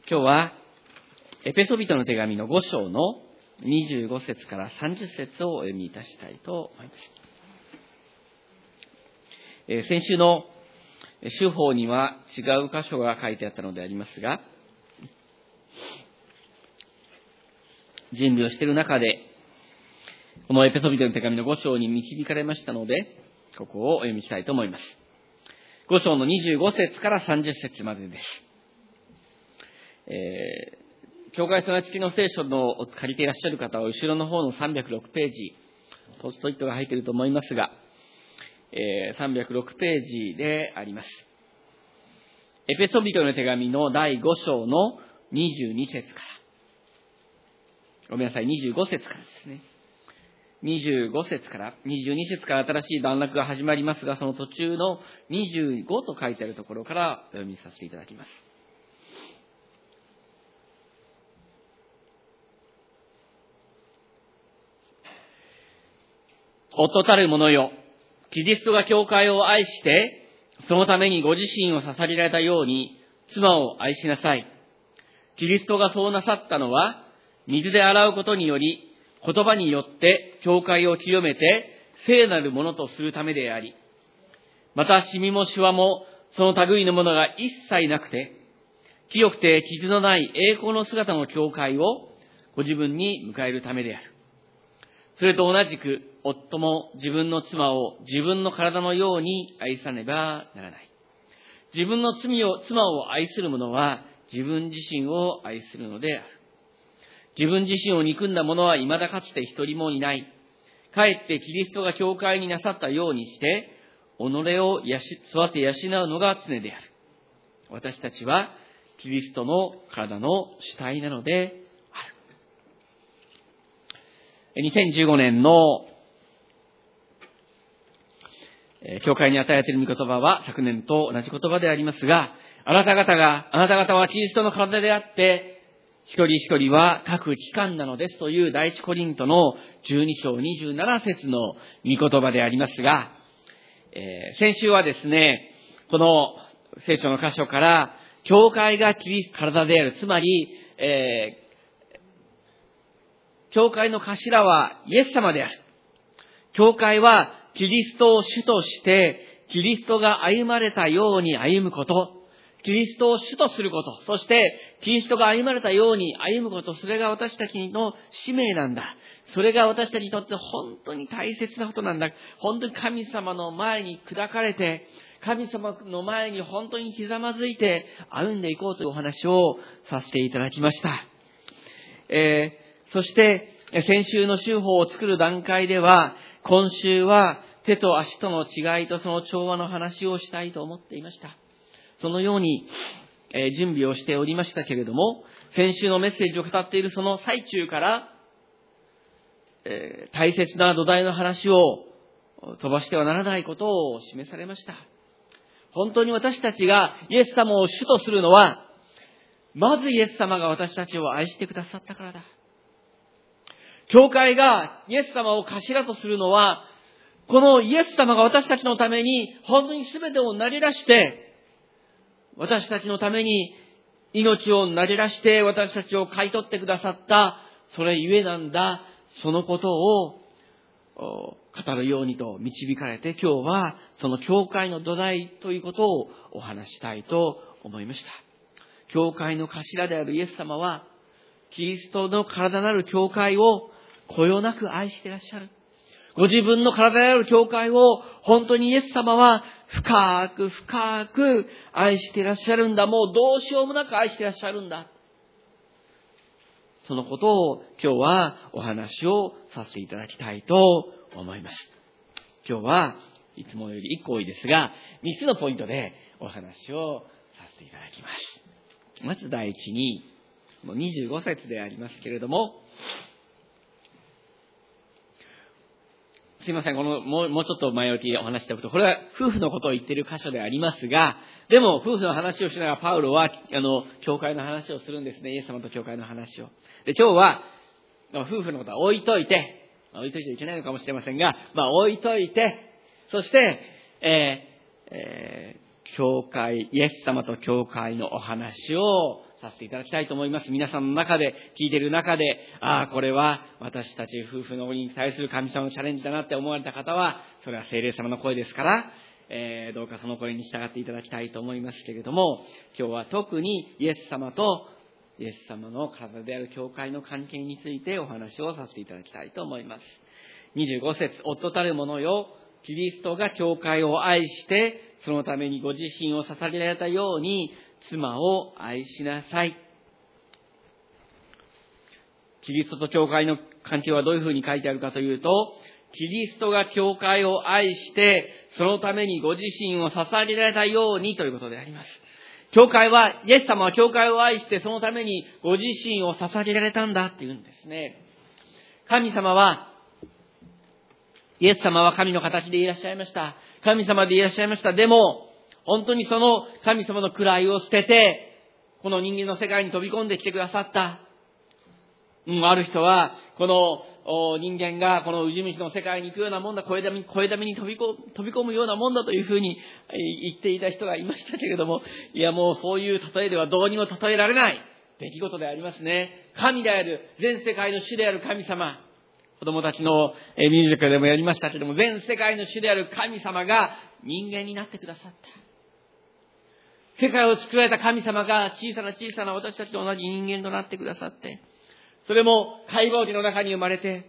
今日はエペソビトの手紙の5章の25節から30節をお読みいたしたいと思います。先週の書法には違う箇所が書いてあったのでありますが、準備をしている中でこのエペソビトの手紙の5章に導かれましたので、ここをお読みしたいと思います。5章の25節から30節までです。教会備え付きの聖書を借りていらっしゃる方は後ろの方の306ページ、ポストイットが入っていると思いますが、306ページであります。エペソビトの手紙の第5章の22節から、ごめんなさい、25節からですね。25節から22節から新しい段落が始まりますが、その途中の25と書いてあるところからお読みさせていただきます。夫たる者よ、キリストが教会を愛して、そのためにご自身を捧げられたように、妻を愛しなさい。キリストがそうなさったのは、水で洗うことにより、言葉によって教会を清めて、聖なるものとするためであり、またシミもシワも、その類のものが一切なくて、清くて傷のない栄光の姿の教会をご自分に迎えるためである。それと同じく、夫も自分の妻を自分の体のように愛さねばならない。自分の妻を愛する者は自分自身を愛するのである。自分自身を憎んだ者は未だかつて一人もいない。かえってキリストが教会になさったようにして、己を育て養うのが常である。私たちはキリストの体の主体なのである。2015年の教会に与えている御言葉は昨年と同じ言葉でありますが、あなた方はキリストの体であって、一人一人は各機関なのですという第一コリントの12章27節の御言葉でありますが、先週はですね、この聖書の箇所から、教会がキリストの体である、つまり、教会の頭はイエス様である。教会はキリストを主として、キリストが歩まれたように歩むこと、キリストを主とすること、そしてキリストが歩まれたように歩むこと、それが私たちの使命なんだ。それが私たちにとって本当に大切なことなんだ。本当に神様の前に砕かれて、神様の前に本当にひざまずいて歩んでいこうというお話をさせていただきました。そして先週の修法を作る段階では、今週は手と足との違いとその調和の話をしたいと思っていました。そのように準備をしておりましたけれども、先週のメッセージを語っているその最中から、大切な土台の話を飛ばしてはならないことを示されました。本当に私たちがイエス様を主とするのは、まずイエス様が私たちを愛してくださったからだ。教会がイエス様を頭とするのは、このイエス様が私たちのために本当に全てを投げ出して、私たちのために命を投げ出して私たちを買い取ってくださった、それゆえなんだ。そのことを語るようにと導かれて、今日はその教会の土台ということをお話したいと思いました。教会の頭であるイエス様は、キリストの体なる教会をこよなく愛していらっしゃる。ご自分の体である教会を本当にイエス様は深く深く愛していらっしゃるんだ。もうどうしようもなく愛していらっしゃるんだ。そのことを今日はお話をさせていただきたいと思います。今日はいつもより1個多いですが、3つのポイントでお話をさせていただきます。まず第一に、25節でありますけれども、すいません、もうちょっと前置きお話しておくと、これは夫婦のことを言っている箇所でありますが、でも夫婦の話をしながらパウロは教会の話をするんですね。イエス様と教会の話を。で、今日は夫婦のことは置いといていけないのかもしれませんが、置いといて、そして、教会、イエス様と教会のお話をさせていただきたいと思います。皆さんの中で、聞いている中で、これは私たち夫婦のに対する神様のチャレンジだなって思われた方は、それは聖霊様の声ですから、どうかその声に従っていただきたいと思いますけれども、今日は特にイエス様とイエス様の体である教会の関係についてお話をさせていただきたいと思います。25節、夫たる者よ、キリストが教会を愛して、そのためにご自身を捧げられたように、妻を愛しなさい。キリストと教会の関係はどういうふうに書いてあるかというと、キリストが教会を愛して、そのためにご自身を捧げられたようにということであります。イエス様は教会を愛して、そのためにご自身を捧げられたんだっていうんですね。イエス様は神の形でいらっしゃいました。神様でいらっしゃいました。でも、本当にその神様の位を捨てて、この人間の世界に飛び込んできてくださった。ある人は、この人間がこのウジ虫の世界に行くようなもんだ、声だめに飛び込むようなもんだというふうに言っていた人がいましたけれども、いやもうそういう例えではどうにも例えられない出来事でありますね。神である、全世界の主である神様。子供たちのミュージカルでもやりましたけれども、全世界の主である神様が人間になってくださった。世界を作られた神様が小さな私たちと同じ人間となってくださって、それも解剖期の中に生まれて、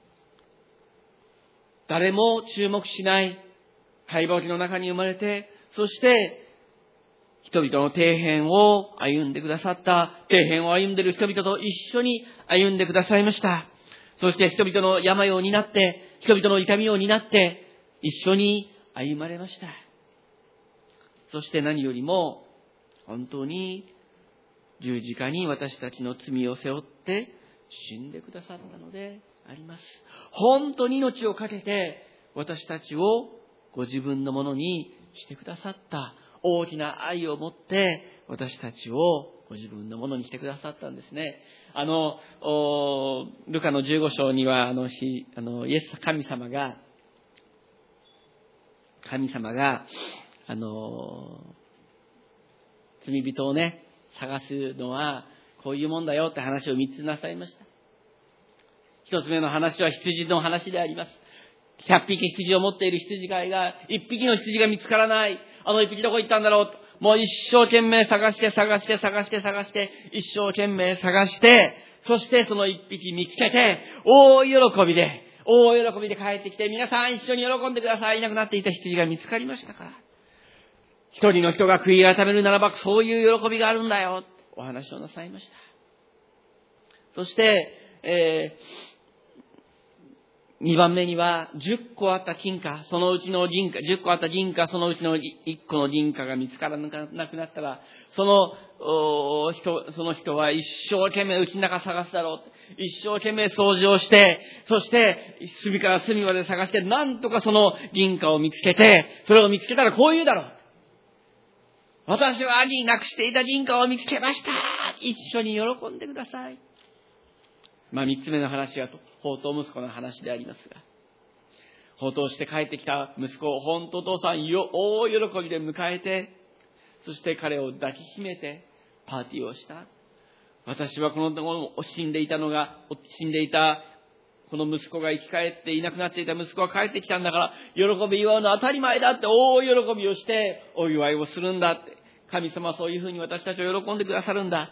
誰も注目しない解剖期の中に生まれて、そして人々の底辺を歩んでくださった、底辺を歩んでいる人々と一緒に歩んでくださいました。そして人々の病を担って、人々の痛みを担って、一緒に歩まれました。そして何よりも、本当に十字架に私たちの罪を背負って死んでくださったのであります。本当に命を懸けて私たちをご自分のものにしてくださった。大きな愛を持って私たちをご自分のものにしてくださったんですね。ルカの15章には、イエス神様が、罪人をね、探すのは、こういうもんだよって話を3つなさいました。一つ目の話は羊の話であります。100匹羊を持っている羊飼いが、1匹の羊が見つからない。1匹どこ行ったんだろうと。もう一生懸命探して、一生懸命探して、そしてその1匹見つけて、大喜びで帰ってきて、皆さん一緒に喜んでください。いなくなっていた羊が見つかりましたから。一人の人が悔い改めるならば、そういう喜びがあるんだよ。お話をなさいました。そして、2番目には、10個あった金貨、そのうちの10個あった銀貨、そのうちの1個の銀貨が見つからなくなったら、その人は一生懸命家の中探すだろう。一生懸命掃除をして、そして隅から隅まで探して、なんとかその銀貨を見つけて、それを見つけたらこう言うだろう。私はなくしていた銀貨を見つけました。一緒に喜んでください。3つ目の話は放蕩息子の話でありますが、放蕩して帰ってきた息子を本当お父さん大喜びで迎えて、そして彼を抱きしめてパーティーをした。私はこの死んでいたこの息子が生き返っていなくなっていた息子が帰ってきたんだから、喜び祝うのは当たり前だって大喜びをしてお祝いをするんだって。神様はそういうふうに私たちを喜んでくださるんだ。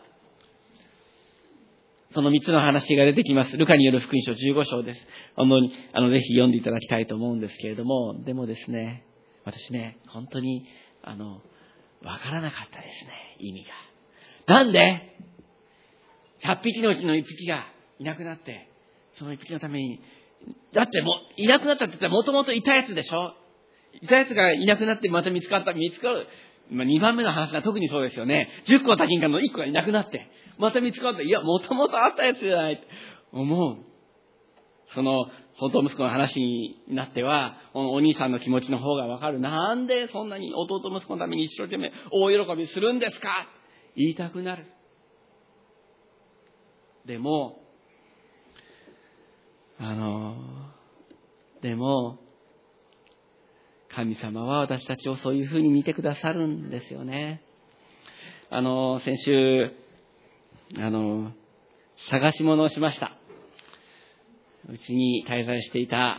その3つの話が出てきます。ルカによる福音書15章です。ぜひ読んでいただきたいと思うんですけれども、でもですね、私ね、本当に、わからなかったですね、意味が。なんで ?100 匹のうちの1匹がいなくなって、その1匹のために、だってもう、いなくなったって言ったらもともといたやつでしょ？いたやつがいなくなってまた見つかる。2番目の話が特にそうですよね。10個あった金貨の1個がいなくなって、また見つかった。いや、もともとあったやつじゃないって思う。その、放蕩息子の話になっては、お兄さんの気持ちの方がわかる。なんでそんなに弟息子のために一生懸命大喜びするんですか？言いたくなる。でも、神様は私たちをそういうふうに見てくださるんですよね。先週、 探し物をしました。うちに滞在していた、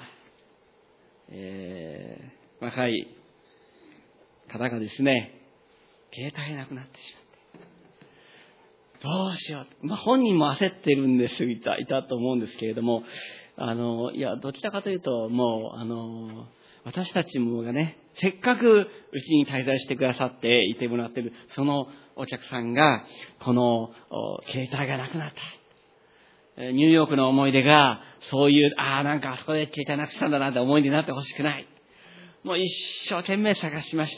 若い方がですね、携帯なくなってしまって、どうしよう。本人も焦ってるんです、いたと思うんですけれども、どちらかというと、もう、私たちもがね、せっかくうちに滞在してくださっていてもらっている、そのお客さんが、この携帯がなくなった。ニューヨークの思い出が、そういう、なんかあそこで携帯なくしたんだなって思い出になってほしくない。もう一生懸命探しました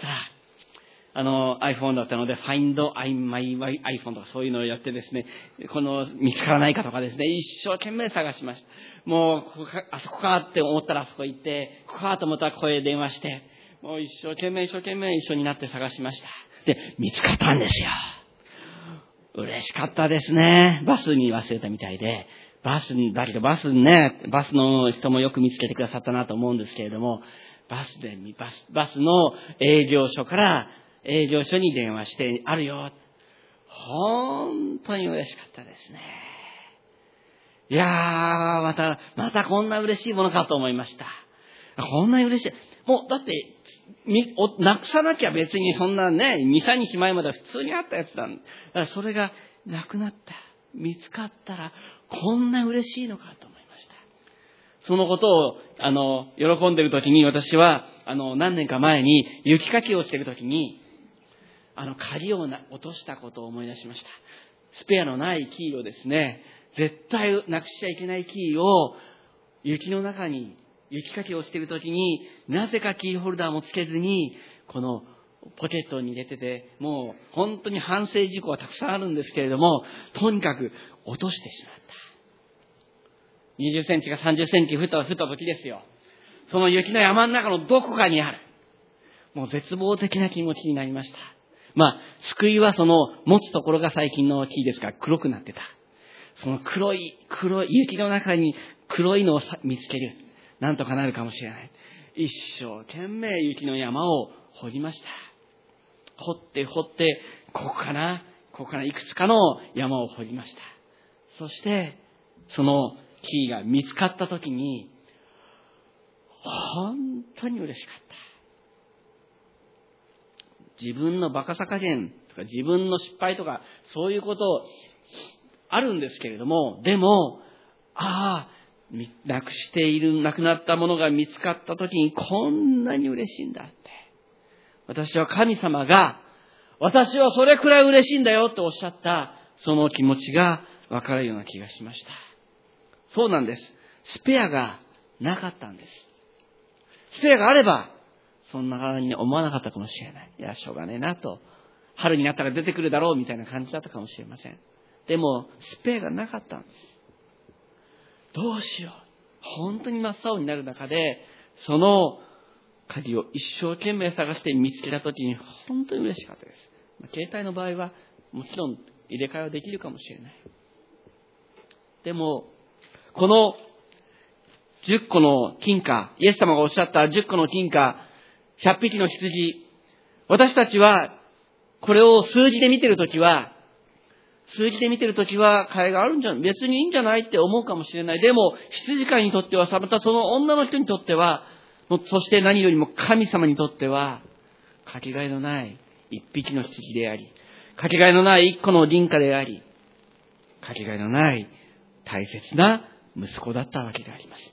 。iPhone だったので、Find My iPhone とかそういうのをやってですね、見つからないかとかですね、一生懸命探しました。もう、あそこかって思ったらあそこ行って、ここかと思ったらここへ電話して、もう一生懸命一緒になって探しました。で、見つかったんですよ。嬉しかったですね。バスに忘れたみたいで、バスの人もよく見つけてくださったなと思うんですけれども、バスの営業所に電話して、あるよ。本当に嬉しかったですね。いやー、またこんな嬉しいものかと思いました。こんなに嬉しい。もう、だって、なくさなきゃ別にそんなね、2、3日前までは普通にあったやつなんだ。だからそれがなくなった。見つかったら、こんな嬉しいのかと思いました。そのことを、喜んでいるときに、私は、何年か前に雪かきをしているときに、鍵を落としたことを思い出しました。スペアのないキーをですね、絶対なくしちゃいけないキーを雪の中に、雪かきをしているときに、なぜかキーホルダーもつけずに、このポケットに入れてて、もう本当に反省事項はたくさんあるんですけれども、とにかく落としてしまった。20センチか30センチ降った時ですよ。その雪の山の中のどこかにある。もう絶望的な気持ちになりました。救いはその持つところが最近の木ですから黒くなってた。その黒い雪の中に黒いのを見つける。なんとかなるかもしれない。一生懸命雪の山を掘りました。掘って、ここかないくつかの山を掘りました。そして、その木が見つかったときに、本当に嬉しかった。自分のバカさ加減とか自分の失敗とかそういうことあるんですけれども、でも、なくなったものが見つかったときにこんなに嬉しいんだって。私は神様が、私はそれくらい嬉しいんだよっておっしゃった、その気持ちがわかるような気がしました。そうなんです。スペアがなかったんです。スペアがあれば、そんな風に思わなかったかもしれない。いや、しょうがねえなと。春になったら出てくるだろうみたいな感じだったかもしれません。でも、スペアがなかったんです。どうしよう。本当に真っ青になる中で、その鍵を一生懸命探して見つけたときに本当に嬉しかったです。携帯の場合はもちろん入れ替えはできるかもしれない。でも、この10個の金貨、イエス様がおっしゃった10個の金貨、100匹の羊、私たちはこれを数字で見てるときは替えがあるんじゃない、別にいいんじゃないって思うかもしれない。でも、羊飼いにとっては、またその女の人にとっては、そして何よりも神様にとっては、かけがえのない一匹の羊であり、かけがえのない一個の銀貨であり、かけがえのない大切な息子だったわけであります。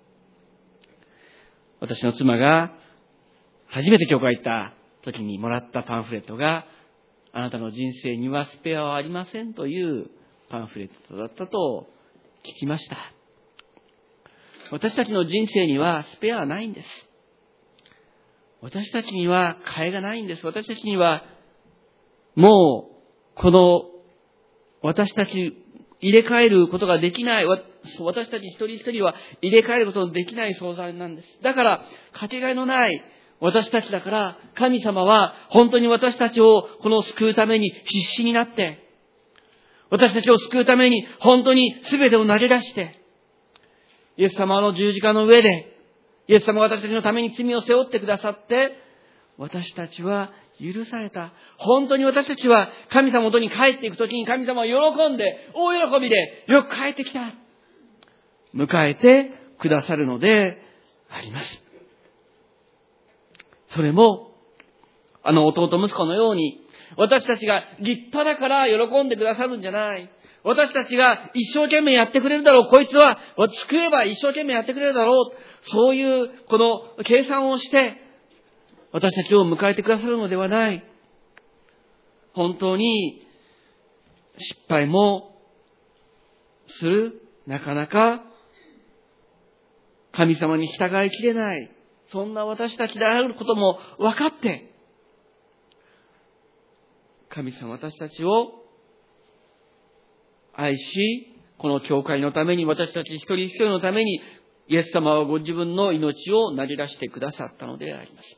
私の妻が初めて教会行った時にもらったパンフレットが、あなたの人生にはスペアはありませんというパンフレットだったと聞きました。私たちの人生にはスペアはないんです。私たちには替えがないんです。私たちにはもう私たち入れ替えることができない、私たち一人一人は入れ替えることのできない存在なんです。だからかけがえのない私たちだから、神様は本当に私たちを救うために必死になって、私たちを救うために本当に全てを投げ出して、イエス様の十字架の上で、イエス様が私たちのために罪を背負ってくださって、私たちは許された。本当に私たちは神様の元に帰っていくときに神様は喜んで、大喜びで、よく帰ってきた。迎えてくださるのであります。それも、弟息子のように、私たちが立派だから喜んでくださるんじゃない。私たちが一生懸命やってくれるだろう。こいつは救えば一生懸命やってくれるだろう。そういうこの計算をして私たちを迎えてくださるのではない。本当に失敗もする。なかなか神様に従いきれない。そんな私たちであることも分かって、神様私たちを愛し、この教会のために、私たち一人一人のために、イエス様はご自分の命を投げ出してくださったのであります。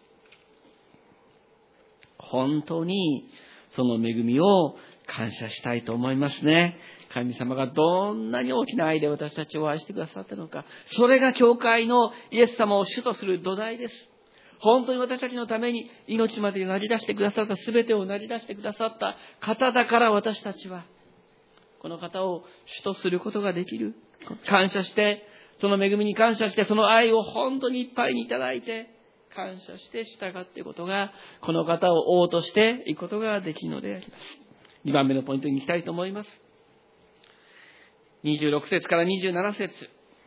本当にその恵みを感謝したいと思いますね。神様がどんなに大きな愛で私たちを愛してくださったのか。それが教会のイエス様を主とする土台です。本当に私たちのために命まで投げ出してくださった、すべてを投げ出してくださった方だから、私たちはこの方を主とすることができる。感謝して、その恵みに感謝して、その愛を本当にいっぱいにいただいて、感謝して従っていくことが、この方を王としていくことができるのであります。2番目のポイントに行きたいと思います。26節から27節。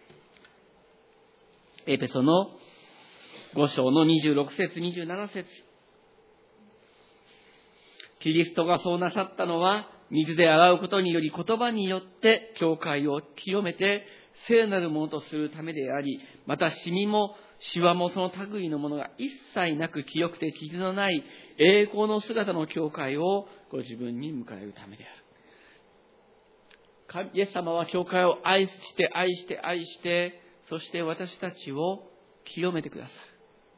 エペソの5章の26節、27節。キリストがそうなさったのは、水で洗うことにより、言葉によって教会を清めて聖なるものとするためであり、またシミもシワもその類のものが一切なく、清くて傷のない栄光の姿の教会をご自分に迎えるためである。イエス様は教会を愛して、そして私たちを清めてくださる。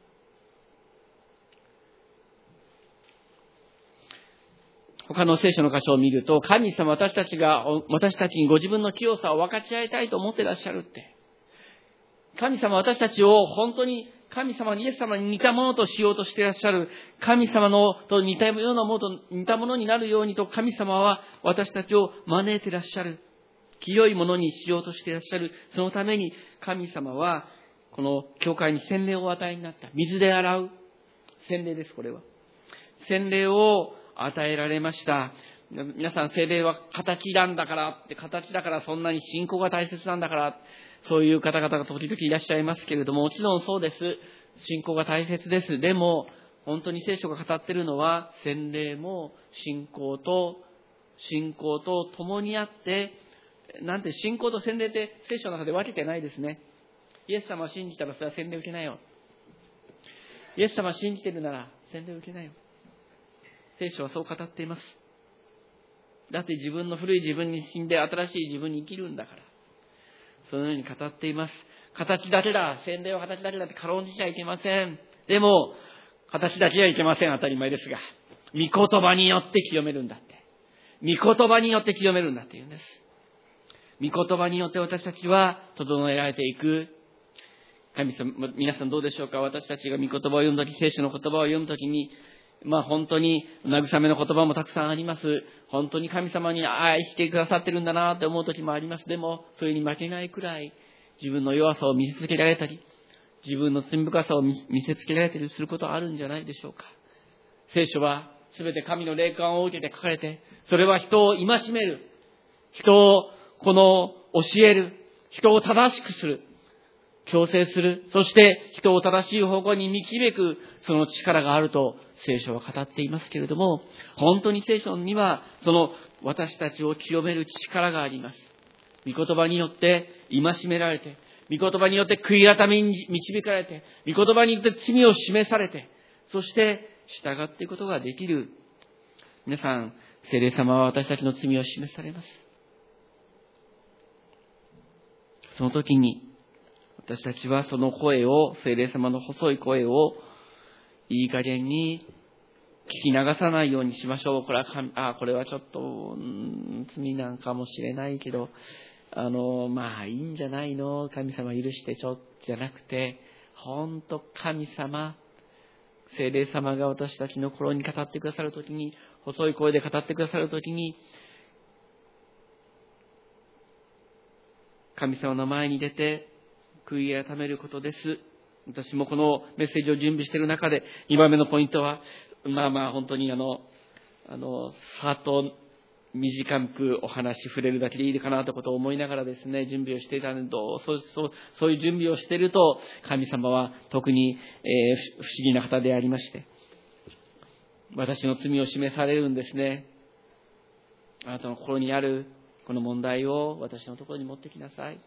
他の聖書の箇所を見ると、神様私たちにご自分の清さを分かち合いたいと思っていらっしゃるって。神様私たちを本当に神様にイエス様に似たものとしようとしていらっしゃる。神様のと似たようなものと似たものになるようにと、神様は私たちを招いていらっしゃる。清いものにしようとしていらっしゃる。そのために神様はこの教会に洗礼をお与えになった。水で洗う洗礼です。これは洗礼を与えられました。皆さん、聖霊は形だからそんなに信仰が大切なんだから、そういう方々が時々いらっしゃいますけれども、もちろんそうです。信仰が大切です。でも本当に聖書が語っているのは、洗礼も信仰と共にあって、信仰と洗礼って聖書の中で分けてないですね。イエス様を信じたらそれは洗礼受けなよ。イエス様を信じているなら洗礼受けなよ。聖書はそう語っています。だって自分の古い自分に死んで新しい自分に生きるんだから。そのように語っています。形だけだ。洗礼は形だけだって軽んじちゃいけません。でも、形だけはいけません。当たり前ですが。御言葉によって清めるんだって。御言葉によって清めるんだって言うんです。御言葉によって私たちは整えられていく。神様、皆さんどうでしょうか。私たちが御言葉を読むとき、聖書の言葉を読むときに、本当に慰めの言葉もたくさんあります。本当に神様に愛してくださってるんだなって思う時もあります。でもそれに負けないくらい自分の弱さを見せつけられたり、自分の罪深さを見せつけられたりすることはあるんじゃないでしょうか。聖書はすべて神の霊感を受けて書かれて、それは人を戒める、人を教える、人を正しくする、強制する、そして人を正しい方向に導く、その力があると聖書は語っていますけれども、本当に聖書にはその私たちを清める力があります。御言葉によって戒められて、御言葉によって悔い改めに導かれて、御言葉によって罪を示されて、そして従っていくことができる。皆さん、聖霊様は私たちの罪を示されます。その時に私たちはその声を、聖霊様の細い声をいい加減に聞き流さないようにしましょう。これはちょっと罪なんかもしれないけど、いいんじゃないの、神様許してじゃなくて、本当神様、 聖霊様が私たちの心に語ってくださるときに、細い声で語ってくださるときに、神様の前に出て悔い改めることです。私もこのメッセージを準備している中で、2番目のポイントは、本当にさーっと短くお話触れるだけでいいかなということを思いながらですね、準備をしていたので、そういう準備をしていると、神様は特に、不思議な方でありまして、私の罪を示されるんですね。あなたの心にあるこの問題を私のところに持ってきなさい。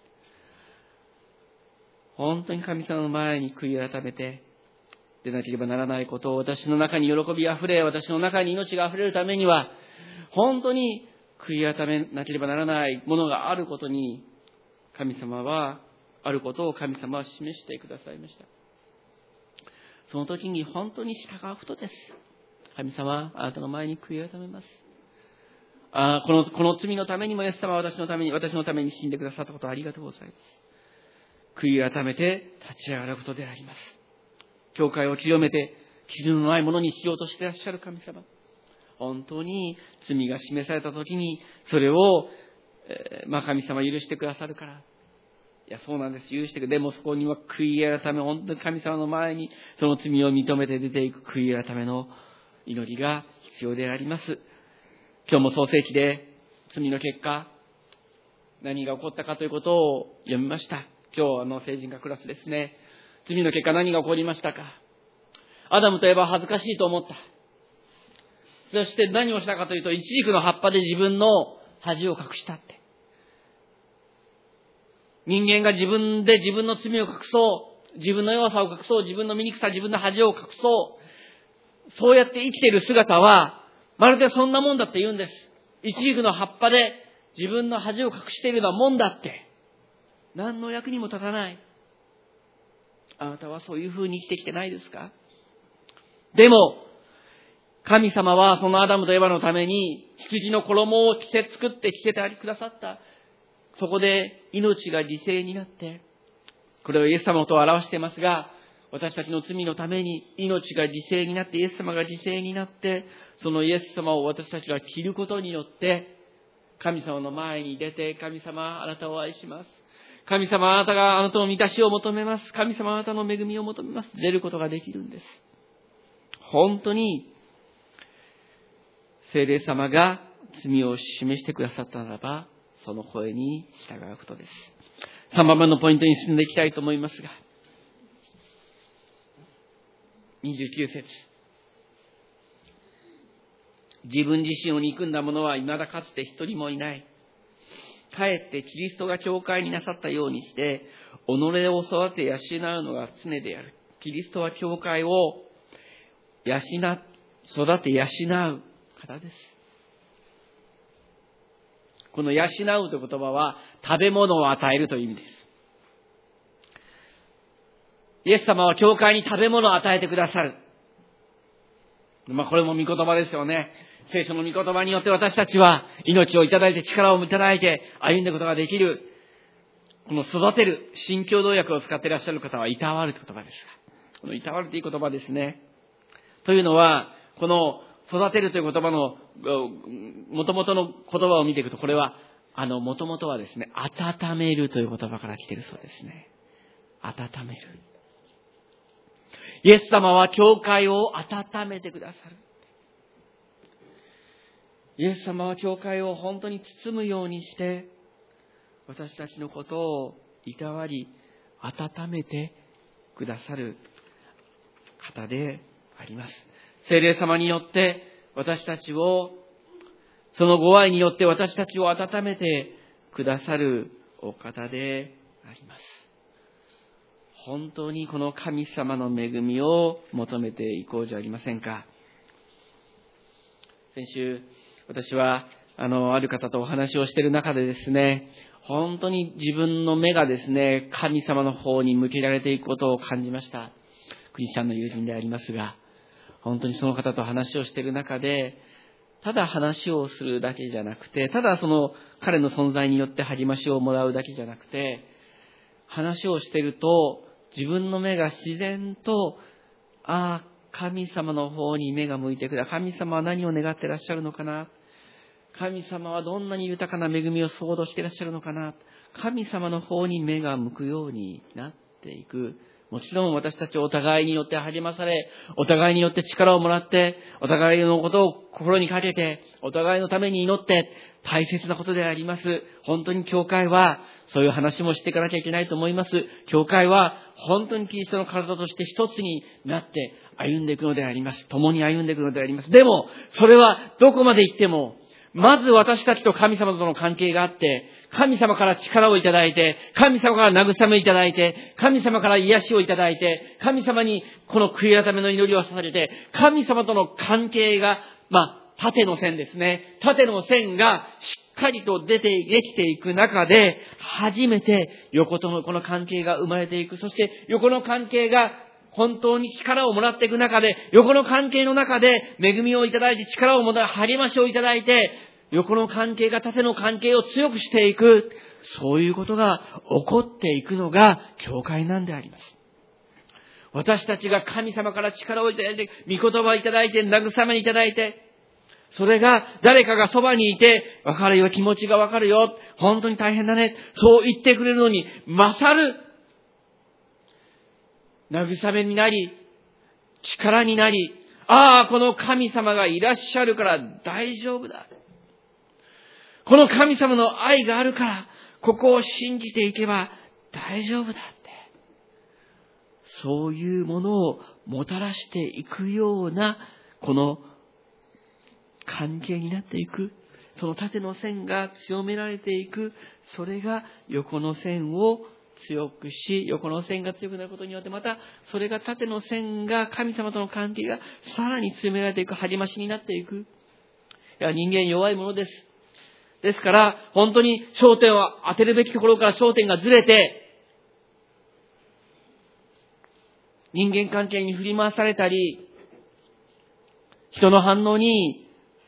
本当に神様の前に悔い改めて出なければならないことを、私の中に喜びあふれ、私の中に命があふれるためには、本当に悔い改めなければならないものがあることに、あることを神様は示してくださいました。その時に本当に従うことです。神様、あなたの前に悔い改めます。この罪のためにもイエス様は私のために死んでくださったことをありがとうございます。悔い改めて立ち上がることであります。教会を清めて傷のないものにしようとしていらっしゃる神様。本当に罪が示されたときに、それを、神様許してくださるから。いや、そうなんです。許してくれ。でもそこには悔い改め、本当に神様の前にその罪を認めて出ていく悔い改めの祈りが必要であります。今日も創世記で罪の結果、何が起こったかということを読みました。今日成人化クラスですね。罪の結果何が起こりましたか。アダムとエバは恥ずかしいと思った。そして何をしたかというと、イチジクの葉っぱで自分の恥を隠したって。人間が自分で自分の罪を隠そう、自分の弱さを隠そう、自分の醜さ、自分の恥を隠そう、そうやって生きている姿は、まるでそんなもんだって言うんです。イチジクの葉っぱで自分の恥を隠しているようなもんだって。何の役にも立たない。あなたはそういうふうに生きてきてないですか？でも、神様はそのアダムとエバのために羊の衣を作って着せてくださった。そこで命が犠牲になって、これをイエス様と表していますが、私たちの罪のために命が犠牲になって、イエス様が犠牲になって、そのイエス様を私たちが着ることによって、神様の前に出て、神様あなたを愛します。神様あなたの満たしを求めます。神様あなたの恵みを求めます。出ることができるんです。本当に、聖霊様が罪を示してくださったならば、その声に従うことです。3番目のポイントに進んでいきたいと思いますが、29節。自分自身を憎んだ者は未だかつて一人もいない。かえってキリストが教会になさったようにして、己を育て養うのが常である。キリストは教会を育て養う方です。この養うという言葉は食べ物を与えるという意味です。イエス様は教会に食べ物を与えてくださる。これも御言葉ですよね。聖書の御言葉によって私たちは命をいただいて力をいただいて歩んでいくことができる。この育てる、新共同訳を使っていらっしゃる方はいたわるという言葉ですが、このいたわるという言葉ですね。というのは、この育てるという言葉の元々の言葉を見ていくと、これは元々はですね、温めるという言葉から来ているそうですね。温める。イエス様は教会を温めてくださる。イエス様は教会を本当に包むようにして、私たちのことをいたわり、温めてくださる方であります。聖霊様によって私たちを、そのご愛によって私たちを温めてくださるお方であります。本当にこの神様の恵みを求めていこうじゃありませんか。先週、私はある方とお話をしている中でですね、本当に自分の目がですね、神様の方に向けられていくことを感じました。クリスチャンの友人でありますが、本当にその方と話をしている中で、ただ話をするだけじゃなくて、ただその彼の存在によって励ましをもらうだけじゃなくて、話をしていると自分の目が自然と、 神様の方に目が向いてください。神様は何を願っていらっしゃるのかな。神様はどんなに豊かな恵みを想像していらっしゃるのかな。神様の方に目が向くようになっていく。もちろん私たちお互いによって励まされ、お互いによって力をもらって、お互いのことを心にかけて、お互いのために祈って、大切なことであります。本当に教会は、そういう話もしていかなきゃいけないと思います。教会は、本当にキリストの体として一つになって歩んでいくのであります。共に歩んでいくのであります。でも、それはどこまで行っても、まず私たちと神様との関係があって、神様から力をいただいて、神様から慰めをいただいて、神様から癒しをいただいて、神様にこの悔い改めの祈りを捧げて、神様との関係が、縦の線ですね。縦の線がしっかりとできていく中で、初めて横とのこの関係が生まれていく。そして横の関係が本当に力をもらっていく中で、横の関係の中で恵みをいただいて力をもらい、励ましをいただいて、横の関係が縦の関係を強くしていく。そういうことが起こっていくのが教会なんであります。私たちが神様から力をいただいて、御言葉をいただいて、慰めいただいて、それが誰かがそばにいて、わかるよ、気持ちがわかるよ、本当に大変だね、そう言ってくれるのに勝る慰めになり、力になり、この神様がいらっしゃるから大丈夫だ。この神様の愛があるから、ここを信じていけば大丈夫だって。そういうものをもたらしていくような、この関係になっていく。その縦の線が強められていく。それが横の線を強くし、横の線が強くなることによって、またそれが縦の線が神様との関係がさらに強められていく、励ましになっていく。人間弱いものです。ですから、本当に焦点を当てるべきところから焦点がずれて、人間関係に振り回されたり、人の反応に、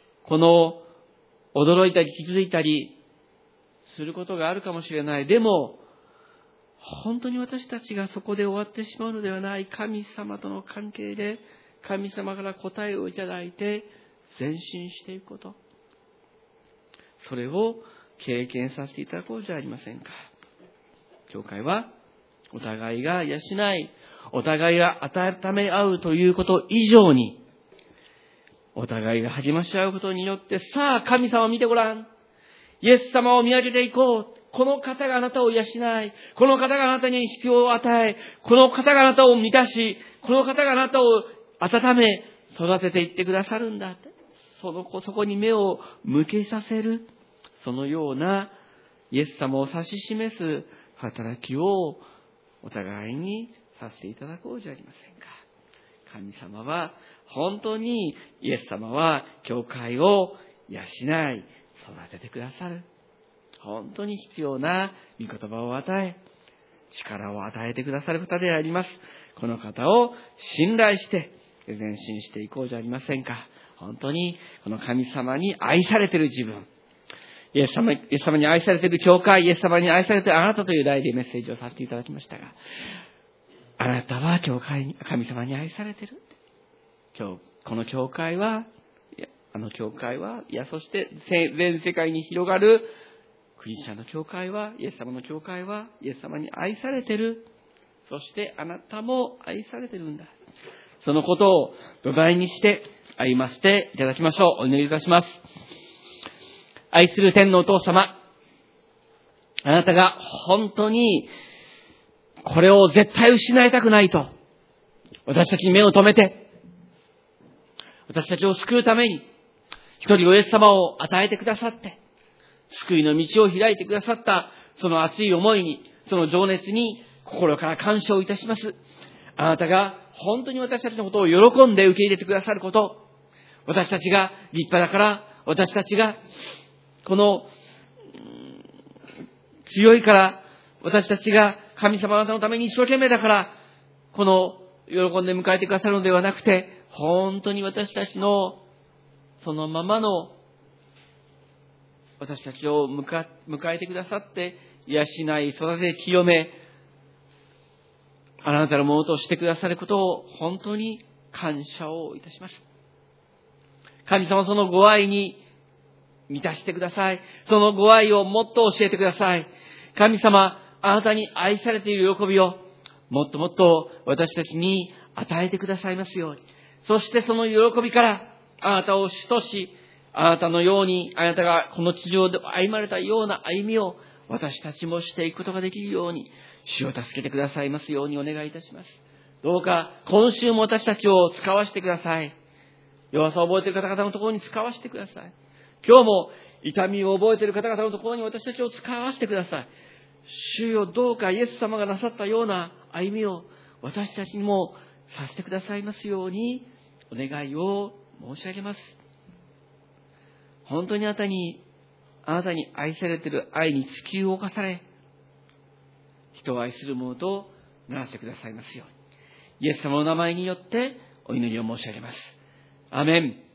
驚いたり気づいたりすることがあるかもしれない。でも、本当に私たちがそこで終わってしまうのではない。神様との関係で、神様から答えをいただいて、前進していくこと。それを経験させていただこうじゃありませんか。教会は、お互いが養い、お互いが温め合うということ以上に、お互いが励まし合うことによって、さあ神様を見てごらん。イエス様を見上げていこう。この方があなたを養い、この方があなたに必要を与え、この方があなたを満たし、この方があなたを温め、育てていってくださるんだ。そこに目を向けさせる。そのようなイエス様を指し示す働きをお互いにさせていただこうじゃありませんか。神様は本当にイエス様は教会を養い育ててくださる。本当に必要な御言葉を与え、力を与えてくださる方であります。この方を信頼して前進していこうじゃありませんか。本当にこの神様に愛されている自分、イエス様に愛されている教会、イエス様に愛されているあなたという題でメッセージをさせていただきましたが、あなたは神様に愛されている。この教会は、教会は、そして全世界に広がるクリスチャンの教会は、イエス様の教会は、イエス様に愛されている。そしてあなたも愛されているんだ。そのことを土台にして歩ませていただきましょう。お祈りいたします。愛する天のお父様、あなたが本当にこれを絶対失いたくないと、私たちに目を留めて、私たちを救うために、一人おイエス様を与えてくださって、救いの道を開いてくださった、その熱い思いに、その情熱に心から感謝をいたします。あなたが本当に私たちのことを喜んで受け入れてくださること、私たちが立派だから、私たちがこの強いから、私たちが神様あなたのために一生懸命だから、この喜んで迎えてくださるのではなくて、本当に私たちのそのままの私たちを迎えてくださって、養い、育て、清め、あなたのものとしてくださることを本当に感謝をいたします。神様、そのご愛に満たしてください。そのご愛をもっと教えてください。神様、あなたに愛されている喜びをもっともっと私たちに与えてくださいますように。そしてその喜びからあなたを主とし、あなたのように、あなたがこの地上で歩まれたような歩みを私たちもしていくことができるように、主を助けてくださいますようにお願いいたします。どうか今週も私たちを使わせてください。弱さを覚えている方々のところに使わせてください。今日も痛みを覚えている方々のところに私たちを使わせてください。主よ、どうかイエス様がなさったような歩みを私たちにもさせてくださいますようにお願いを申し上げます。本当にあなたに愛されている愛に突き動かされ、人を愛する者とならせてくださいますように。イエス様の名前によってお祈りを申し上げます。アーメン。